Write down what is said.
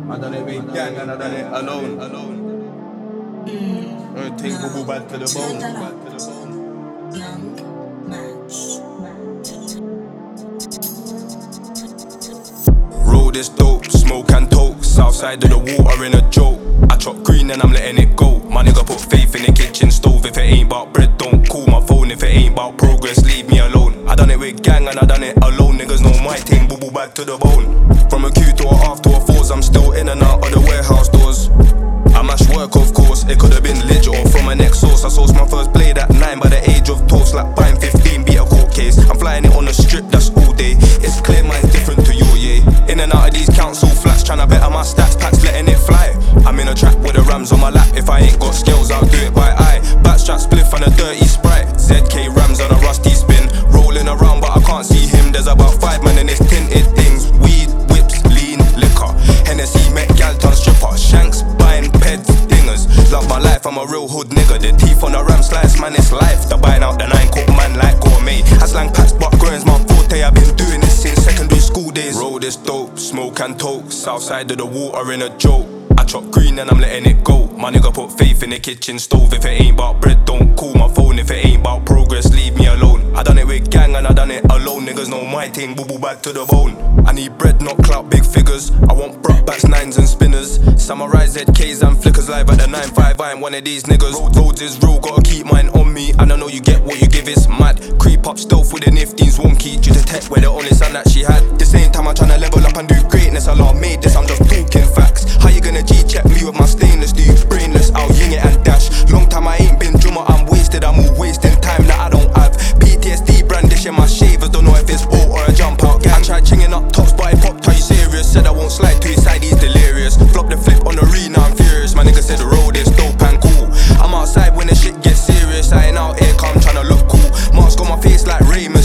I done it with gang and I done it alone. Everything bubble bad to the bone. Young Match. Roll this dope, smoke and toke. Southside of the water in a joke. I chop green and I'm letting it go. My nigga put faith in the kitchen stove. If it ain't about bread, don't call my phone. If it ain't about progress, leave me alone. I done it with gang and I done it alone. Niggas know my thing, bubble bag to the bone. From a Q to a half to a fours, I'm still in and out of the warehouse doors. I mash work, of course, it could've been lit or from a next source. I sourced my first blade at 9 by the age of toast. Like buying 15, beat a court case. I'm flying it on the strip, that's all day. It's clear mine's different to your yeah. In and out of these council flats, tryna better my stats, packs letting it fly. I'm in a trap with the rams on my lap. If I ain't got skills, I'll do it by eye. Backstrap spliff on a dirty Sprite. ZK rams on a rusty spin. Rolling around but I can't see him. There's about 5 men in this tinted things. Weed, whips, lean, liquor. Hennessy, Met, Galton, stripper. Shanks, buying peds, dingers. Love my life, I'm a real hood nigga. The teeth on the ram slice, man, it's life. The buying out the 9 coat man like gourmet. I slang packs, but growing's my forte. I've been doing this since secondary school days. Roll this dope, smoke and toke. Southside of the water in a joke. I chop green and I'm letting it go. My nigga put faith in the kitchen stove. If it ain't about bread, don't call my phone. If it ain't about progress, leave me alone. I done it with gang and I done it alone. Niggas know my thing, bubble bag to the bone. I need bread, not clout, big figures. I want backs, 9s and spinners. Samurai ZKs and flickers live at the 9-5. I ain't one of these niggas. Roads is real, gotta keep mine on me. And I know you get what you give, it's mad. Creep up stealth with the nifties, wonky. Due to tech where the only son that she had. This ain't time I'm tryna level up and do greatness. A lot made this, I'm just talking facts. How you gonna G-check me with my stainless? Do you brainless? I'll ying it and dash. Long time I ain't been drummer, I'm wasted. I'm all wasting time that I don't have. PTSD brandishing my shavers, don't know if it's all or a jump out gang. I tried chinging up tops but it popped, are you serious? Said I won't slide to his side, he's delirious. Flop the flip on the arena, I'm furious. My nigga said the road is dope and cool. I'm outside when the shit gets serious. I ain't out here, come tryna look cool. Mask on my face like Raymond.